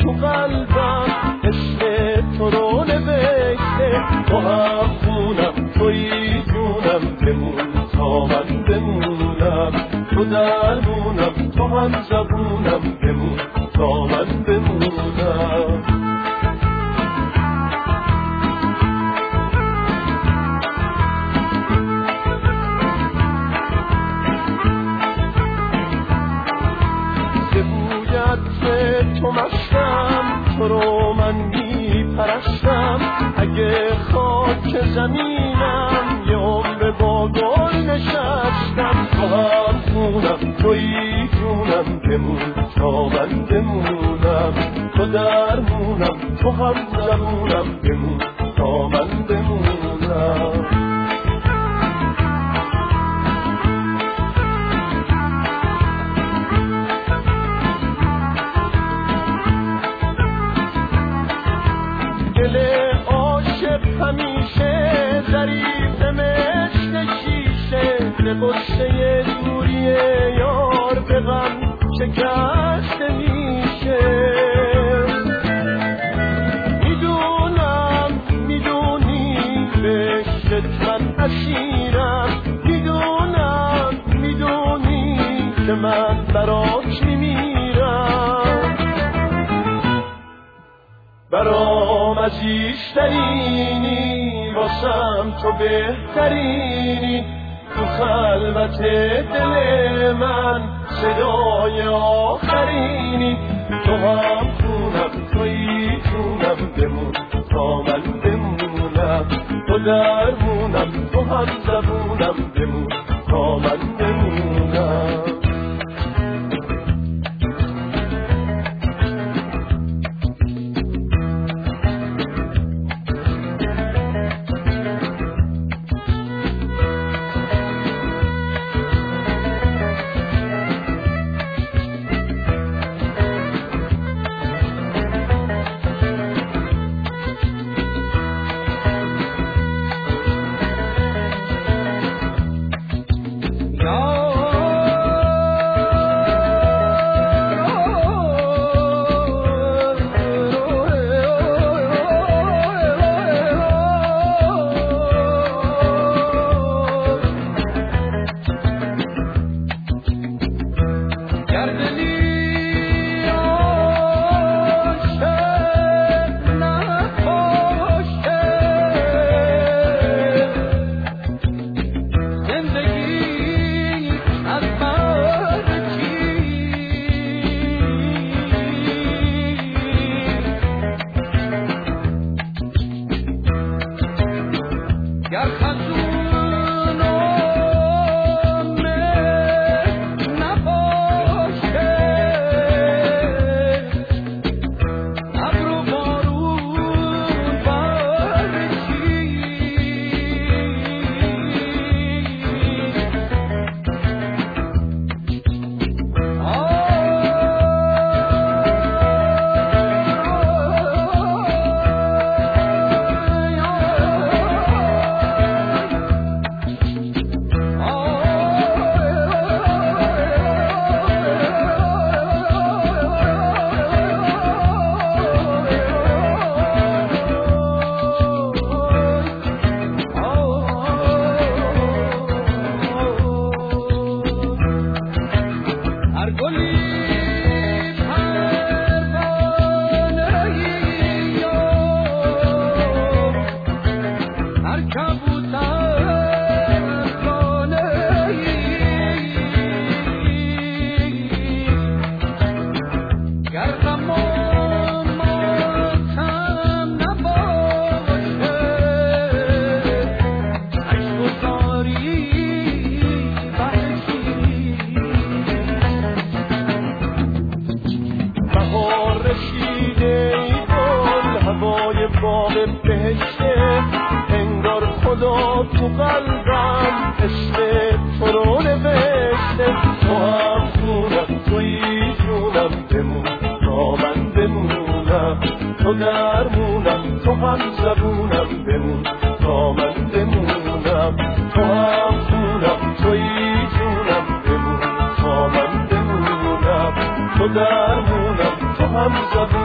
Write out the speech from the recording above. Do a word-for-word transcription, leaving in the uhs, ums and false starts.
تو قلبم عشق تو رو نوشته، تو هم خونم تویی جونم، بمون تا من بمونم، تو درمونم تو هم زبونم، بمون تا من بمونم. تو مستم، تو رو من می پرستم، اگه خاک زمینم یه عمر با گل نشستم، تو هم خونم تویی جونم، بمون تا من بمونم، تو درمونم تو هم زبونم، بمون تا من بمونم. دل عاشق همیشه ظریف مثل شیشه، به غصه دوری یار به غم شکسته میشه. میدونم میدونی به عشقت من اسیرم، میدونم میدونی که من برات میمیرم، برام عزیزترینی، واسم تو بهترینی، تو خلوت دل من صدای آخرینی، تو هم خونم تویی جونم، بمون تا من بمونم، تو درمونم تو هم زبونم، بمون تا من بمونم. تو قلبم عشق تو رو نوشته، تو هم خونم تویی جونم، بمون تا من بمونم، تو درمونم تو هم زبونم، بمون تا من بمونم، تو هم خونم تویی جونم، بمون تا من بمونم، تو درمونم تو هم زبونم.